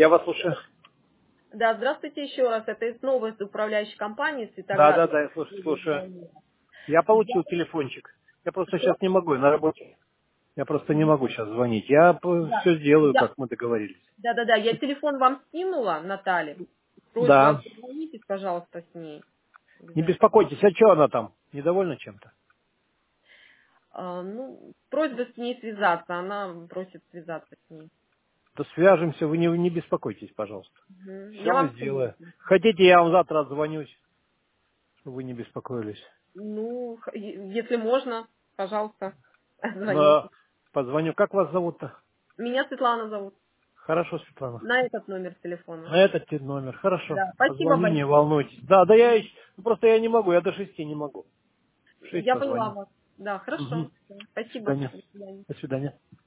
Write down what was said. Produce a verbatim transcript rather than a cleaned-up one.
Я вас слушаю. Да, здравствуйте еще раз. Это из новой управляющей компании Да, Светоград. да, да, я слушаю, слушаю. Я получил телефончик. Я просто сейчас не могу, я на работе. Я просто не могу сейчас звонить. Я Да, все сделаю, да, как мы договорились. да, да, да. Я телефон вам скинула, Наталья. Просьба, Да. позвоните, пожалуйста, с ней. Не Обязательно. беспокойтесь, а что она там? Недовольна чем-то? А, ну, просьба с ней связаться. Она просит связаться с ней. То свяжемся, вы не, не беспокойтесь, пожалуйста. Мгм. Все Я мы вам сделаем. советую. Хотите, я вам завтра отзвонюсь, чтобы вы не беспокоились. Ну, х- е- если можно, пожалуйста, Но звоните. позвоню. Как вас зовут-то? Меня Светлана зовут. Хорошо, Светлана. На этот номер телефона. А этот те- номер. Хорошо. Да, спасибо Позвоню, не большое. волнуйтесь. Да, да я ещё- ну, просто я не могу, я до шести не могу. В шесть Я поняла позвоню. вас. Да, хорошо. Угу. До Спасибо. свидания. До свидания. До свидания.